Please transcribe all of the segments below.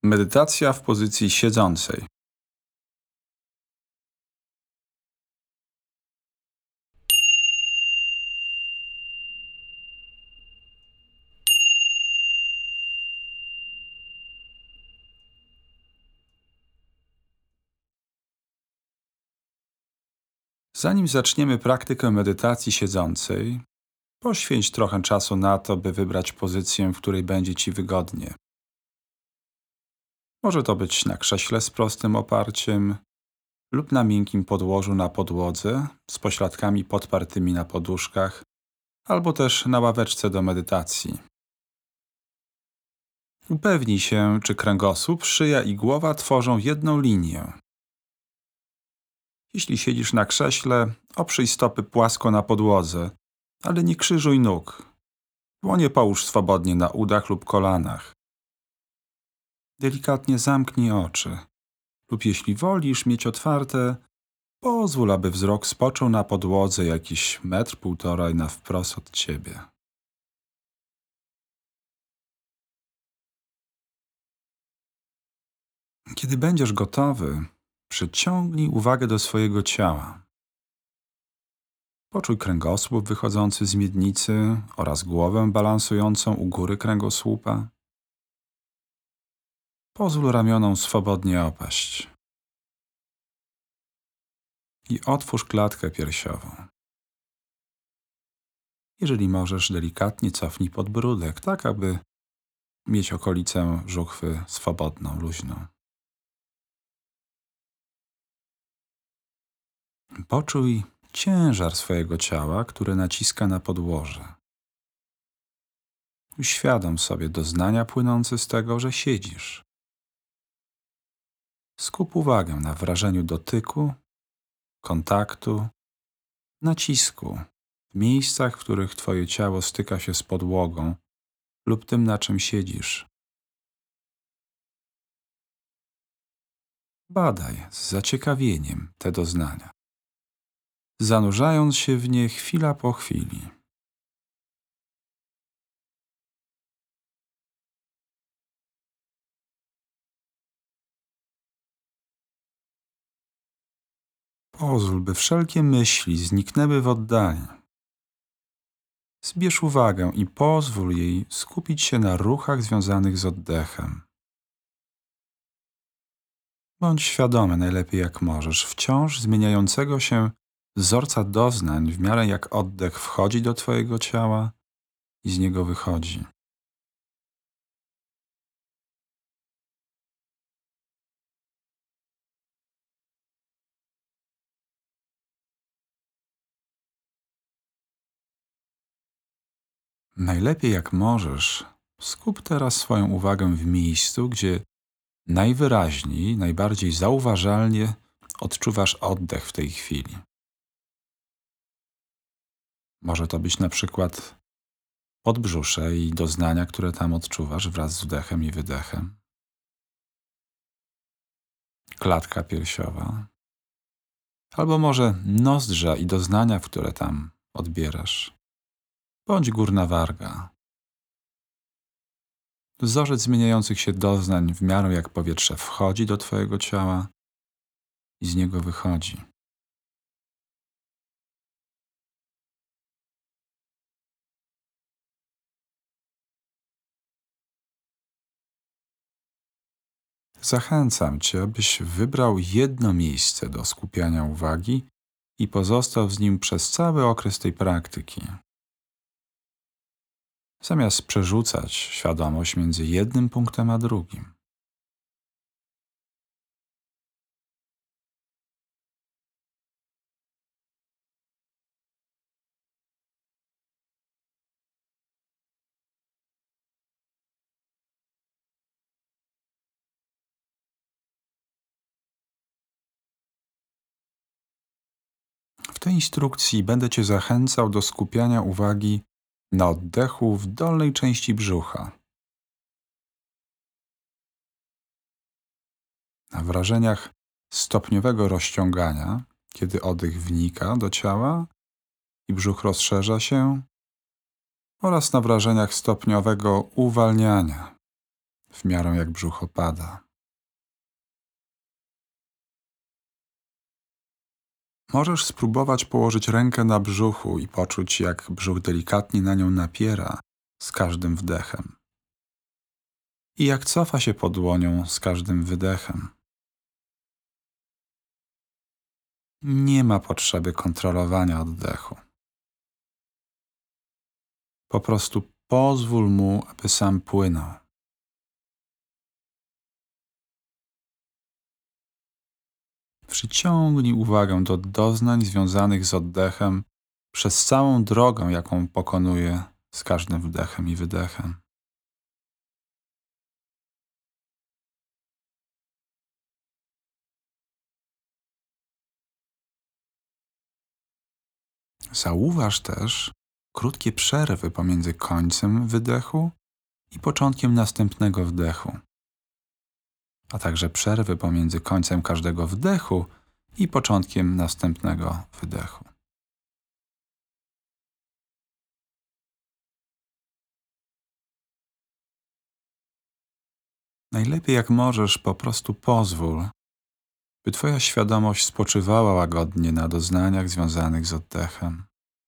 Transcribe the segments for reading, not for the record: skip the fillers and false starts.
Medytacja w pozycji siedzącej. Zanim zaczniemy praktykę medytacji siedzącej, poświęć trochę czasu na to, by wybrać pozycję, w której będzie Ci wygodnie. Może to być na krześle z prostym oparciem lub na miękkim podłożu na podłodze z pośladkami podpartymi na poduszkach, albo też na ławeczce do medytacji. Upewnij się, czy kręgosłup, szyja i głowa tworzą jedną linię. Jeśli siedzisz na krześle, oprzyj stopy płasko na podłodze, ale nie krzyżuj nóg. Dłonie połóż swobodnie na udach lub kolanach. Delikatnie zamknij oczy. Lub jeśli wolisz mieć otwarte, pozwól, aby wzrok spoczął na podłodze jakiś 1–1,5 m na wprost od Ciebie. Kiedy będziesz gotowy, przyciągnij uwagę do swojego ciała. Poczuj kręgosłup wychodzący z miednicy oraz głowę balansującą u góry kręgosłupa. Pozwól ramionom swobodnie opaść. I otwórz klatkę piersiową. Jeżeli możesz, delikatnie cofnij podbródek, tak aby mieć okolicę żuchwy swobodną, luźną. Poczuj ciężar swojego ciała, które naciska na podłoże. Uświadom sobie doznania płynące z tego, że siedzisz. Skup uwagę na wrażeniu dotyku, kontaktu, nacisku w miejscach, w których Twoje ciało styka się z podłogą lub tym, na czym siedzisz. Badaj z zaciekawieniem te doznania, zanurzając się w nie chwila po chwili. Pozwól, by wszelkie myśli zniknęły w oddali. Zbierz uwagę i pozwól jej skupić się na ruchach związanych z oddechem. Bądź świadomy najlepiej jak możesz wciąż zmieniającego się wzorca doznań w miarę jak oddech wchodzi do Twojego ciała i z niego wychodzi. Najlepiej jak możesz, skup teraz swoją uwagę w miejscu, gdzie najwyraźniej, najbardziej zauważalnie odczuwasz oddech w tej chwili. Może to być na przykład podbrzusze i doznania, które tam odczuwasz wraz z wdechem i wydechem. Klatka piersiowa. Albo może nozdrza i doznania, które tam odbierasz. Bądź górna warga. Wzorzec zmieniających się doznań w miarę jak powietrze wchodzi do Twojego ciała i z niego wychodzi. Zachęcam Cię, abyś wybrał jedno miejsce do skupiania uwagi i pozostał z nim przez cały okres tej praktyki. Zamiast przerzucać świadomość między jednym punktem a drugim. W tej instrukcji będę Cię zachęcał do skupiania uwagi na oddechu w dolnej części brzucha, na wrażeniach stopniowego rozciągania, kiedy oddech wnika do ciała i brzuch rozszerza się, oraz na wrażeniach stopniowego uwalniania w miarę jak brzuch opada. Możesz spróbować położyć rękę na brzuchu i poczuć, jak brzuch delikatnie na nią napiera z każdym wdechem i jak cofa się pod dłonią z każdym wydechem. Nie ma potrzeby kontrolowania oddechu. Po prostu pozwól mu, aby sam płynął. Przyciągnij uwagę do doznań związanych z oddechem przez całą drogę, jaką pokonuje z każdym wdechem i wydechem. Zauważ też krótkie przerwy pomiędzy końcem wydechu i początkiem następnego wdechu, a także przerwy pomiędzy końcem każdego wdechu i początkiem następnego wydechu. Najlepiej jak możesz po prostu pozwól, by Twoja świadomość spoczywała łagodnie na doznaniach związanych z oddechem.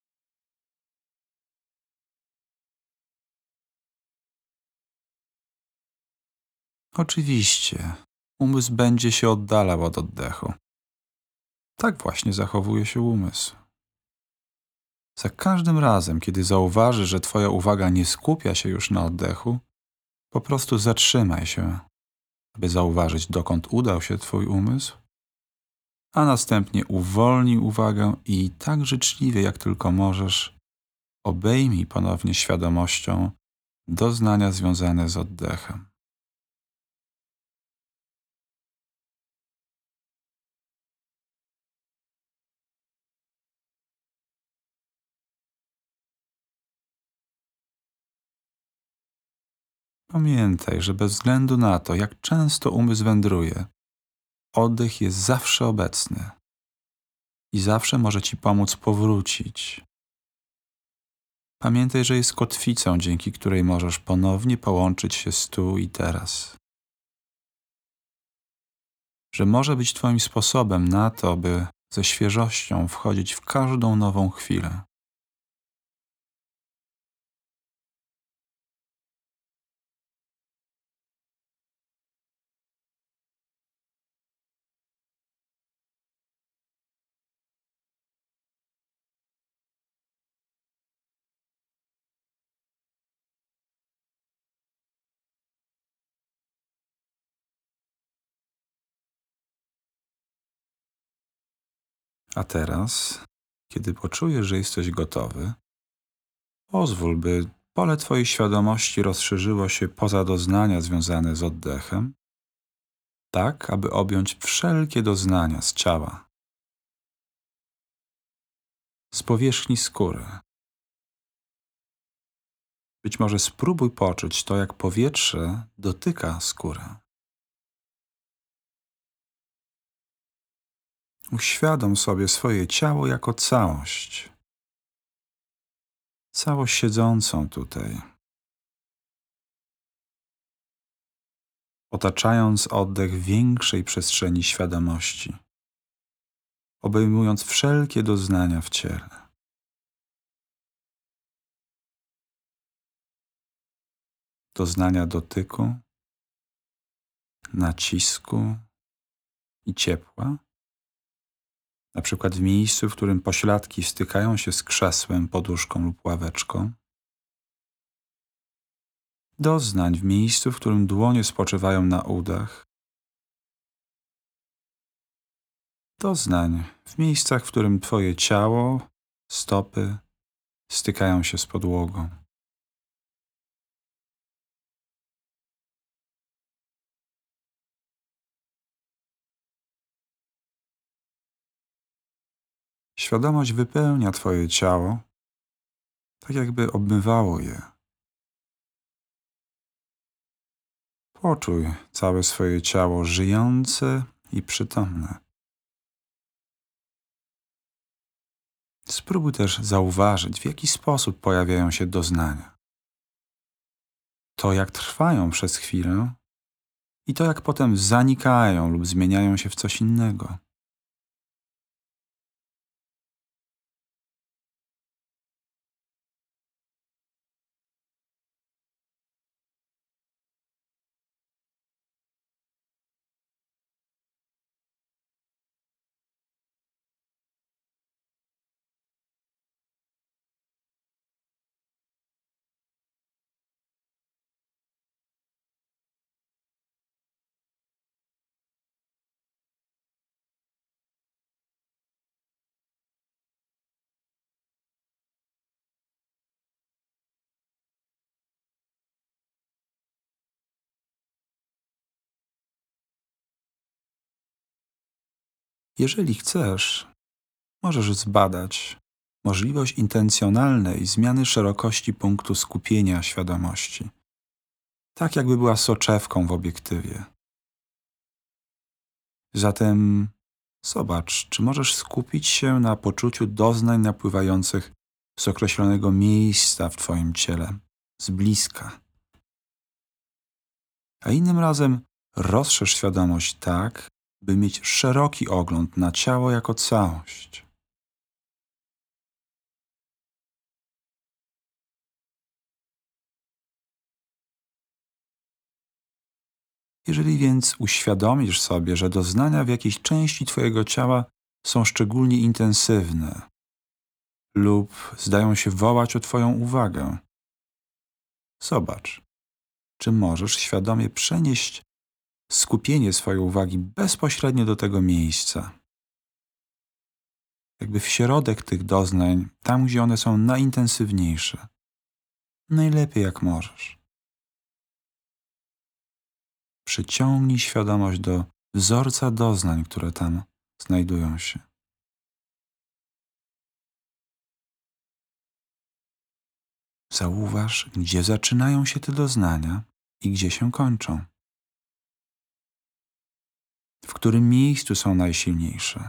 Oczywiście, umysł będzie się oddalał od oddechu. Tak właśnie zachowuje się umysł. Za każdym razem, kiedy zauważysz, że Twoja uwaga nie skupia się już na oddechu, po prostu zatrzymaj się, aby zauważyć, dokąd udał się Twój umysł, a następnie uwolnij uwagę i tak życzliwie, jak tylko możesz, obejmij ponownie świadomością doznania związane z oddechem. Pamiętaj, że bez względu na to, jak często umysł wędruje, oddech jest zawsze obecny i zawsze może Ci pomóc powrócić. Pamiętaj, że jest kotwicą, dzięki której możesz ponownie połączyć się z tu i teraz. Że może być Twoim sposobem na to, by ze świeżością wchodzić w każdą nową chwilę. A teraz, kiedy poczujesz, że jesteś gotowy, pozwól, by pole Twojej świadomości rozszerzyło się poza doznania związane z oddechem, tak aby objąć wszelkie doznania z ciała, z powierzchni skóry. Być może spróbuj poczuć to, jak powietrze dotyka skóry. Uświadom sobie swoje ciało jako całość. Całość siedzącą tutaj, otaczając oddech większej przestrzeni świadomości, obejmując wszelkie doznania w ciele. Doznania dotyku, nacisku i ciepła, na przykład w miejscu, w którym pośladki stykają się z krzesłem, poduszką lub ławeczką. Doznań w miejscu, w którym dłonie spoczywają na udach. Doznań w miejscach, w którym Twoje ciało, stopy stykają się z podłogą. Świadomość wypełnia Twoje ciało, tak jakby obmywało je. Poczuj całe swoje ciało żyjące i przytomne. Spróbuj też zauważyć, w jaki sposób pojawiają się doznania. To, jak trwają przez chwilę i to, jak potem zanikają lub zmieniają się w coś innego. Jeżeli chcesz, możesz zbadać możliwość intencjonalnej zmiany szerokości punktu skupienia świadomości, tak jakby była soczewką w obiektywie. Zatem zobacz, czy możesz skupić się na poczuciu doznań napływających z określonego miejsca w Twoim ciele, z bliska. A innym razem rozszerz świadomość tak, by mieć szeroki ogląd na ciało jako całość. Jeżeli więc uświadomisz sobie, że doznania w jakiejś części Twojego ciała są szczególnie intensywne lub zdają się wołać o Twoją uwagę, zobacz, czy możesz świadomie przenieść skupienie swojej uwagi bezpośrednio do tego miejsca, jakby w środek tych doznań, tam gdzie one są najintensywniejsze, najlepiej jak możesz. Przyciągnij świadomość do wzorca doznań, które tam znajdują się. Zauważ, gdzie zaczynają się te doznania i gdzie się kończą. W którym miejscu są najsilniejsze.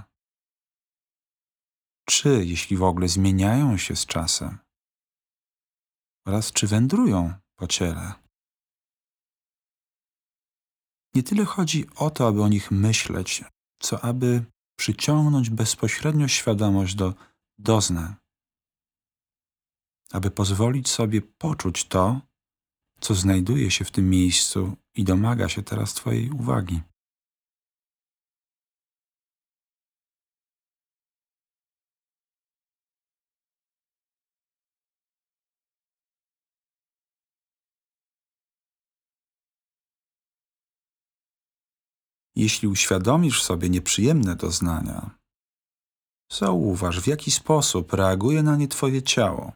Czy, jeśli w ogóle, zmieniają się z czasem oraz czy wędrują po ciele. Nie tyle chodzi o to, aby o nich myśleć, co aby przyciągnąć bezpośrednio świadomość do doznań, aby pozwolić sobie poczuć to, co znajduje się w tym miejscu i domaga się teraz Twojej uwagi. Jeśli uświadomisz sobie nieprzyjemne doznania, zauważ, w jaki sposób reaguje na nie Twoje ciało.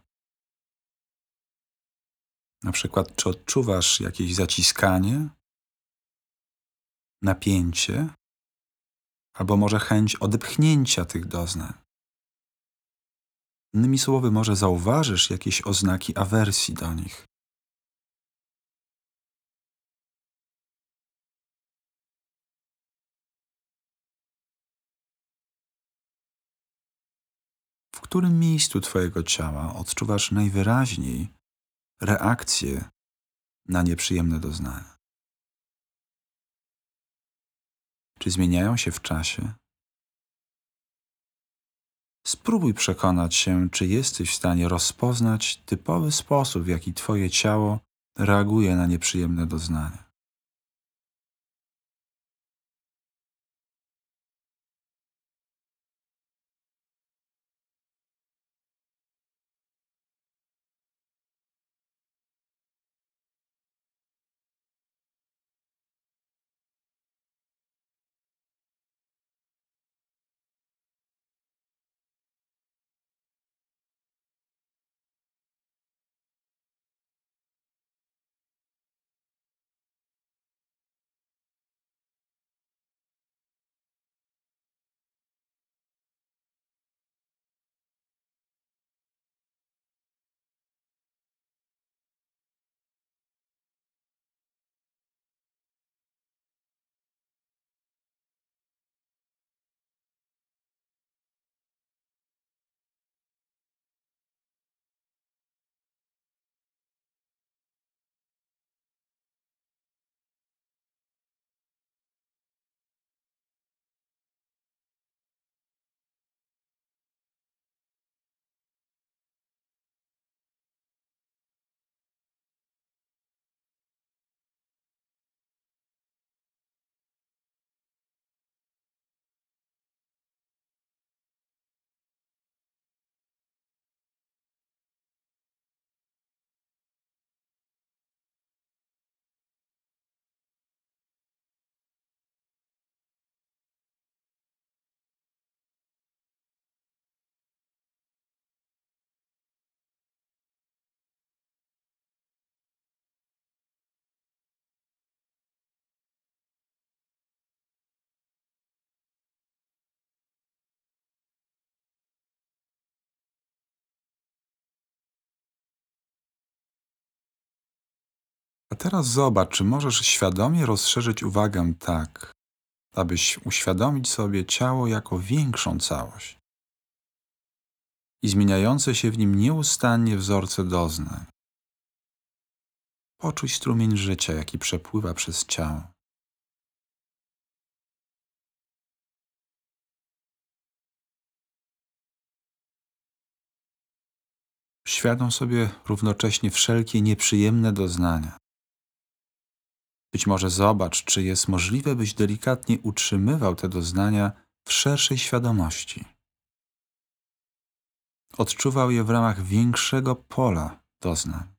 Na przykład, czy odczuwasz jakieś zaciskanie, napięcie, albo może chęć odepchnięcia tych doznań. Innymi słowy, może zauważysz jakieś oznaki awersji do nich. W którym miejscu Twojego ciała odczuwasz najwyraźniej reakcję na nieprzyjemne doznania? Czy zmieniają się w czasie? Spróbuj przekonać się, czy jesteś w stanie rozpoznać typowy sposób, w jaki Twoje ciało reaguje na nieprzyjemne doznania. A teraz zobacz, czy możesz świadomie rozszerzyć uwagę tak, abyś uświadomić sobie ciało jako większą całość i zmieniające się w nim nieustannie wzorce doznań. Poczuj strumień życia, jaki przepływa przez ciało. Świadom sobie równocześnie wszelkie nieprzyjemne doznania. Być może zobacz, czy jest możliwe, byś delikatnie utrzymywał te doznania w szerszej świadomości. Odczuwał je w ramach większego pola doznań.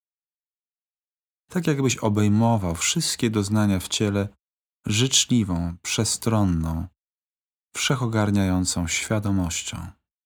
Tak jakbyś obejmował wszystkie doznania w ciele życzliwą, przestronną, wszechogarniającą świadomością.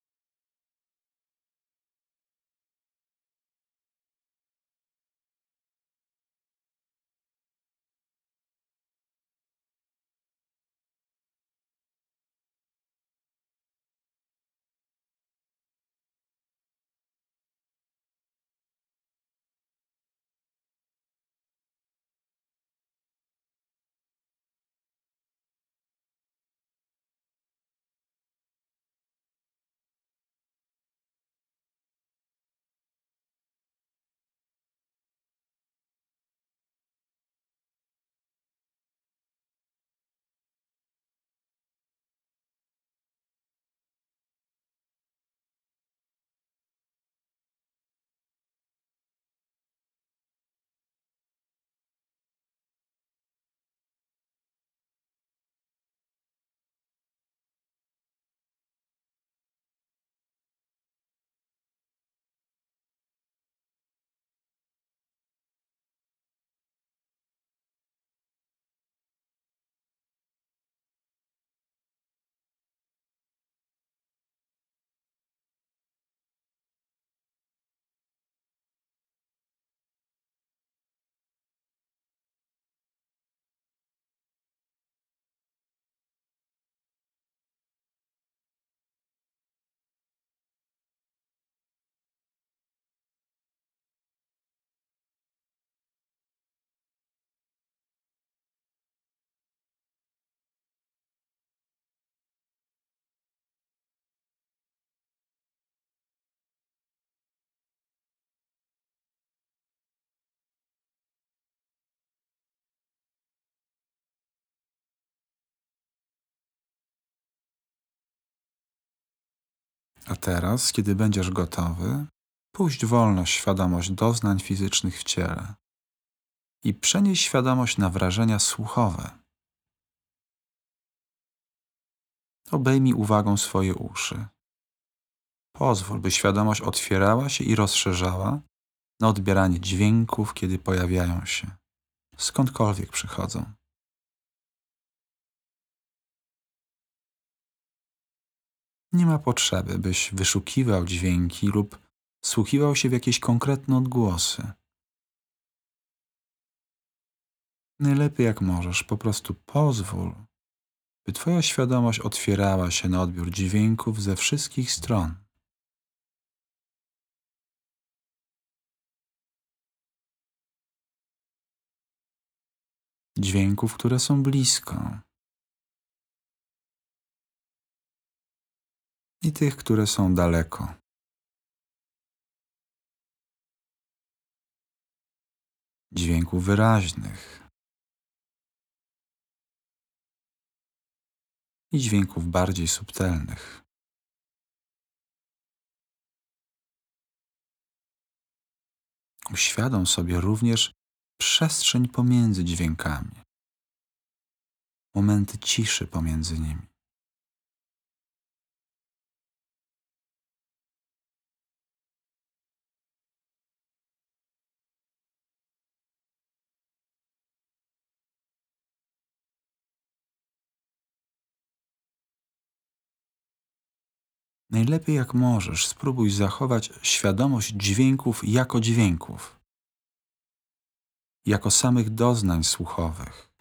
A teraz, kiedy będziesz gotowy, puść wolno świadomość doznań fizycznych w ciele i przenieś świadomość na wrażenia słuchowe. Obejmij uwagą swoje uszy. Pozwól, by świadomość otwierała się i rozszerzała na odbieranie dźwięków, kiedy pojawiają się, skądkolwiek przychodzą. Nie ma potrzeby, byś wyszukiwał dźwięki lub wsłuchiwał się w jakieś konkretne odgłosy. Najlepiej jak możesz, po prostu pozwól, by twoja świadomość otwierała się na odbiór dźwięków ze wszystkich stron. Dźwięków, które są blisko i tych, które są daleko. Dźwięków wyraźnych i dźwięków bardziej subtelnych. Uświadom sobie również przestrzeń pomiędzy dźwiękami, momenty ciszy pomiędzy nimi. Najlepiej jak możesz, spróbuj zachować świadomość dźwięków, jako samych doznań słuchowych.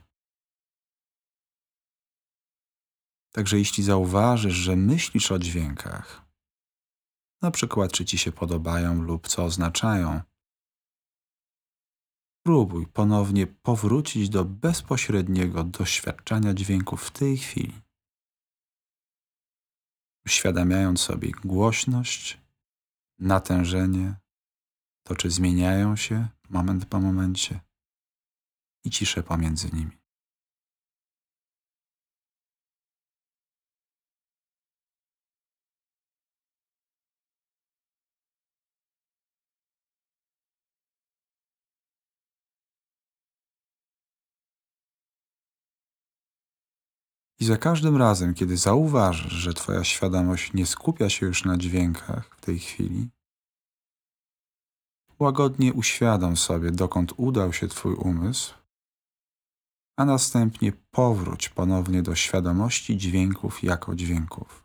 Także jeśli zauważysz, że myślisz o dźwiękach, na przykład czy ci się podobają lub co oznaczają, Próbuj ponownie powrócić do bezpośredniego doświadczania dźwięków w tej chwili, uświadamiając sobie głośność, natężenie, to czy zmieniają się moment po momencie i ciszę pomiędzy nimi. I za każdym razem, kiedy zauważysz, że twoja świadomość nie skupia się już na dźwiękach w tej chwili, łagodnie uświadom sobie, dokąd udał się twój umysł, a następnie powróć ponownie do świadomości dźwięków jako dźwięków.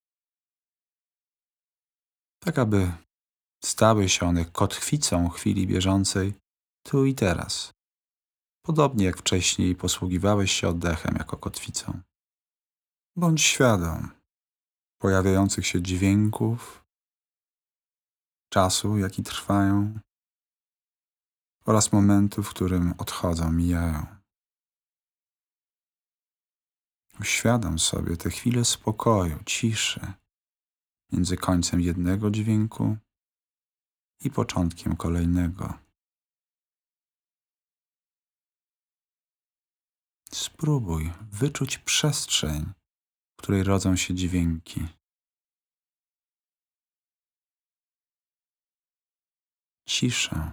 Tak aby stały się one kotwicą chwili bieżącej tu i teraz. Podobnie jak wcześniej posługiwałeś się oddechem jako kotwicą. Bądź świadom pojawiających się dźwięków, czasu, jaki trwają oraz momentu, w którym odchodzą, mijają. Uświadom sobie te chwile spokoju, ciszy między końcem jednego dźwięku i początkiem kolejnego. Spróbuj wyczuć przestrzeń, w której rodzą się dźwięki. Ciszę.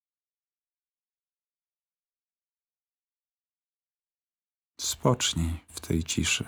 Spocznij w tej ciszy.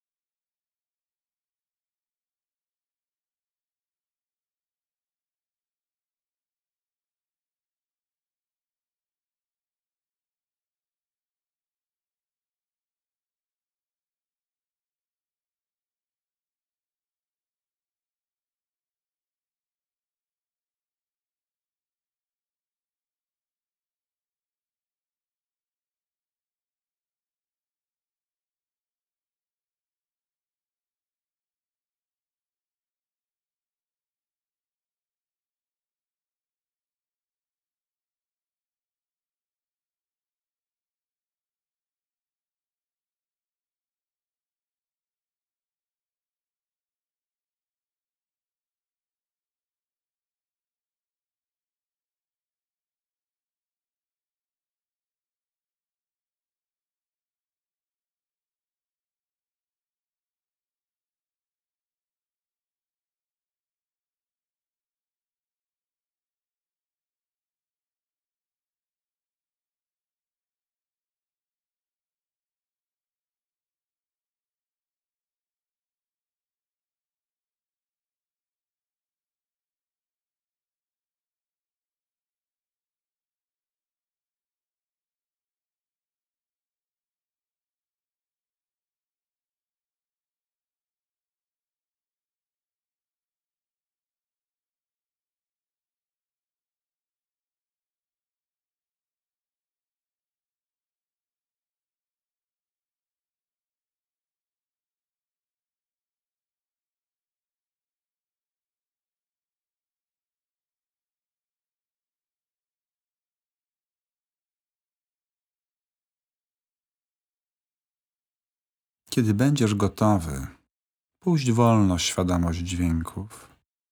Kiedy będziesz gotowy, puść wolno świadomość dźwięków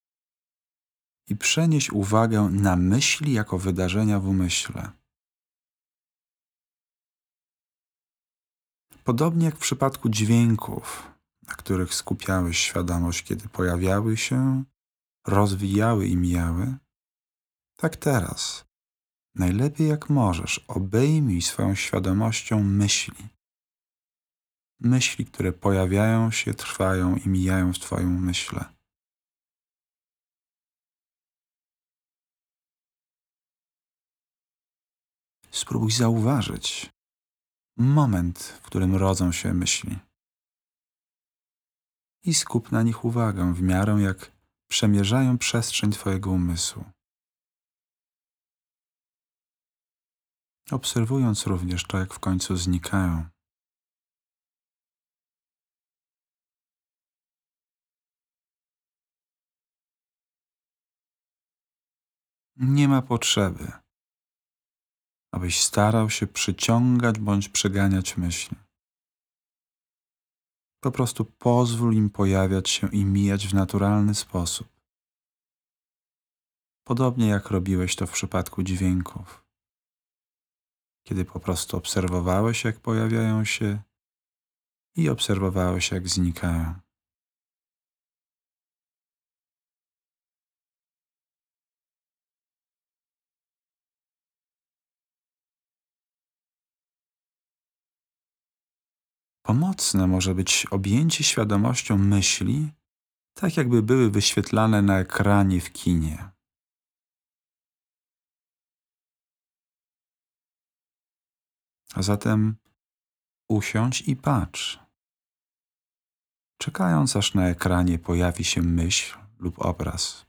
i przenieś uwagę na myśli jako wydarzenia w umyśle. Podobnie jak w przypadku dźwięków, na których skupiałeś świadomość, kiedy pojawiały się, rozwijały i mijały, tak teraz, najlepiej jak możesz, obejmij swoją świadomością myśli. Myśli, które pojawiają się, trwają i mijają w twoim umyśle. Spróbuj zauważyć moment, w którym rodzą się myśli i skup na nich uwagę w miarę jak przemierzają przestrzeń twojego umysłu. Obserwując również to, jak w końcu znikają. Nie ma potrzeby, abyś starał się przyciągać bądź przeganiać myśli. Po prostu pozwól im pojawiać się i mijać w naturalny sposób. Podobnie jak robiłeś to w przypadku dźwięków, kiedy po prostu obserwowałeś, jak pojawiają się i obserwowałeś, jak znikają. Pomocne może być objęcie świadomością myśli, tak jakby były wyświetlane na ekranie w kinie. A zatem usiądź i patrz, czekając aż na ekranie pojawi się myśl lub obraz.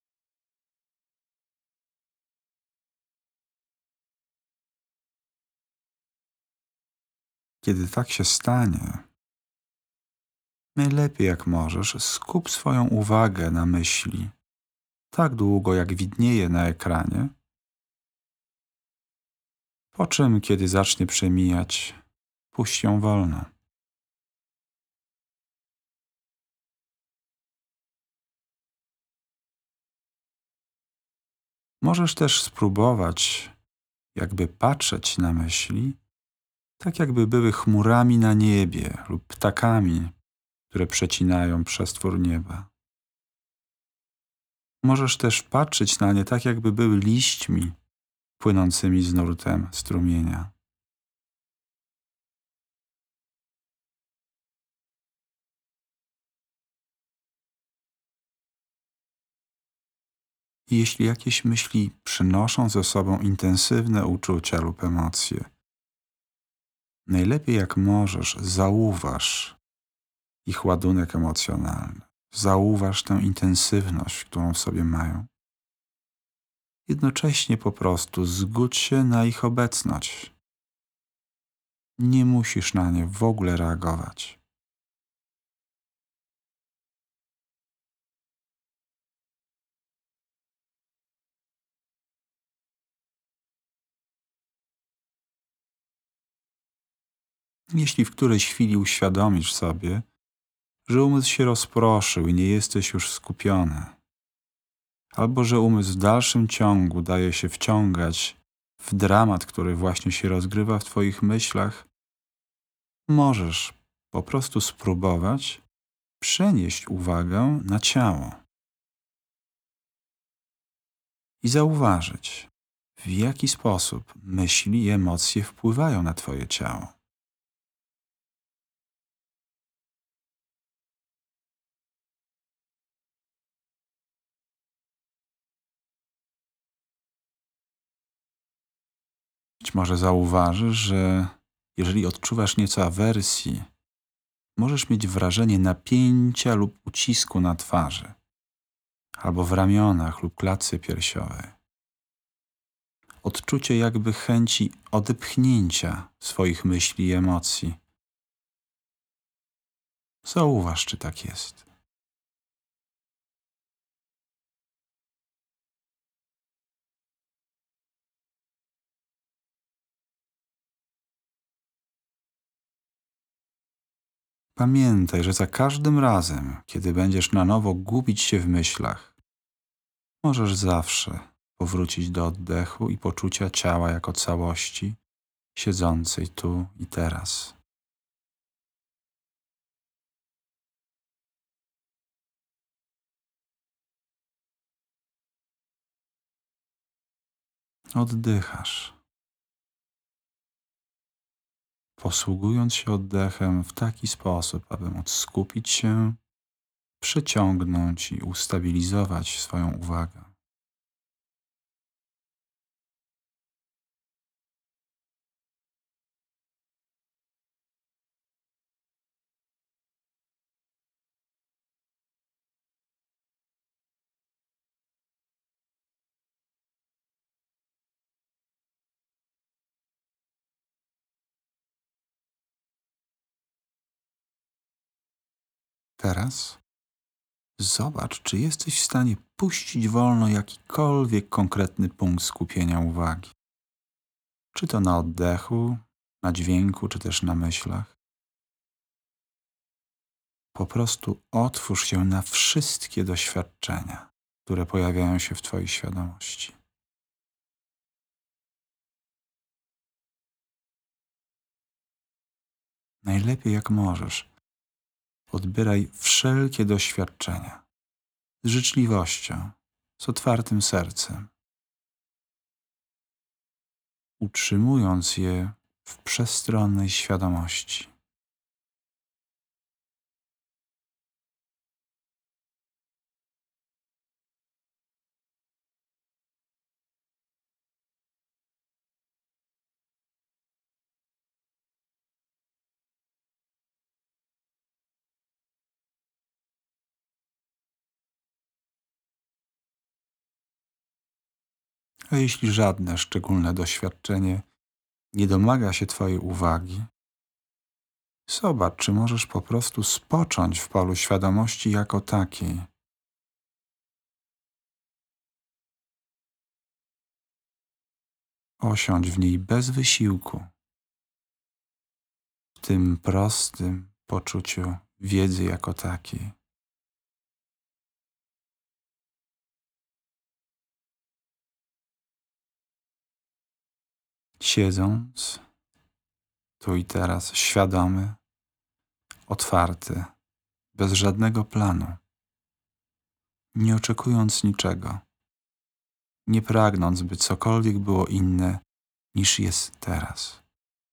Kiedy tak się stanie, najlepiej jak możesz skup swoją uwagę na myśli tak długo jak widnieje na ekranie, po czym kiedy zacznie przemijać, puść ją wolno. Możesz też spróbować jakby patrzeć na myśli, tak jakby były chmurami na niebie lub ptakami, które przecinają przestwór nieba. Możesz też patrzeć na nie tak jakby były liśćmi płynącymi z nurtem strumienia. I jeśli jakieś myśli przynoszą ze sobą intensywne uczucia lub emocje, najlepiej jak możesz zauważ ich ładunek emocjonalny. Zauważ tę intensywność, którą w sobie mają. Jednocześnie po prostu zgódź się na ich obecność. Nie musisz na nie w ogóle reagować. Jeśli w którejś chwili uświadomisz sobie, że umysł się rozproszył i nie jesteś już skupiony, albo że umysł w dalszym ciągu daje się wciągać w dramat, który właśnie się rozgrywa w twoich myślach, możesz po prostu spróbować przenieść uwagę na ciało i zauważyć, w jaki sposób myśli i emocje wpływają na twoje ciało. Być może zauważysz, że jeżeli odczuwasz nieco awersji, możesz mieć wrażenie napięcia lub ucisku na twarzy, albo w ramionach lub klatce piersiowej. Odczucie jakby chęci odepchnięcia swoich myśli i emocji. Zauważ, czy tak jest. Pamiętaj, że za każdym razem, kiedy będziesz na nowo gubić się w myślach, możesz zawsze powrócić do oddechu i poczucia ciała jako całości, siedzącej tu i teraz. Oddychasz, posługując się oddechem w taki sposób, aby móc skupić się, przyciągnąć i ustabilizować swoją uwagę. Teraz zobacz, czy jesteś w stanie puścić wolno jakikolwiek konkretny punkt skupienia uwagi. czy to na oddechu, na dźwięku, czy też na myślach. Po prostu otwórz się na wszystkie doświadczenia, które pojawiają się w twojej świadomości. Najlepiej jak możesz. Odbieraj wszelkie doświadczenia z życzliwością, z otwartym sercem, utrzymując je w przestronnej świadomości. A jeśli żadne szczególne doświadczenie nie domaga się twojej uwagi, zobacz, czy możesz po prostu spocząć w polu świadomości jako takiej. Osiądź w niej bez wysiłku, w tym prostym poczuciu wiedzy jako takiej. Siedząc tu i teraz, świadomy, otwarty, bez żadnego planu, nie oczekując niczego, nie pragnąc, by cokolwiek było inne niż jest teraz.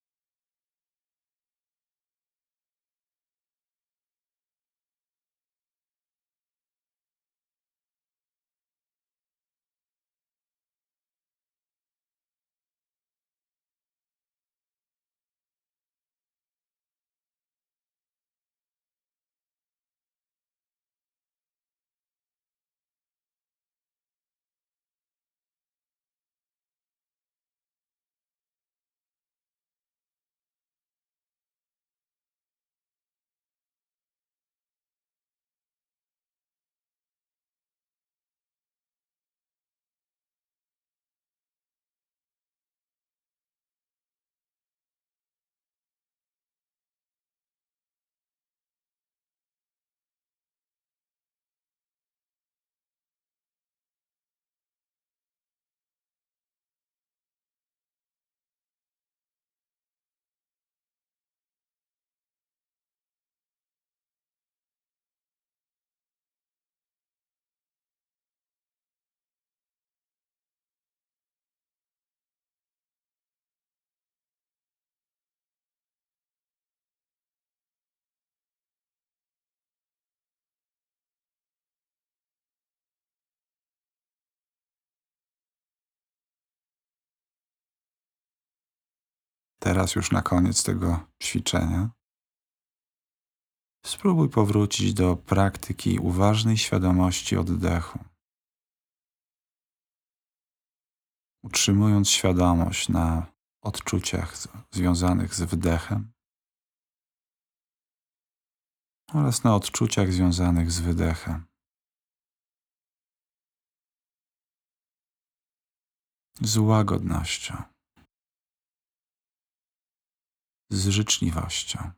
Teraz już na koniec tego ćwiczenia spróbuj powrócić do praktyki uważnej świadomości oddechu, utrzymując świadomość na odczuciach związanych z wdechem oraz na odczuciach związanych z wydechem. Z łagodnością, z życzliwością.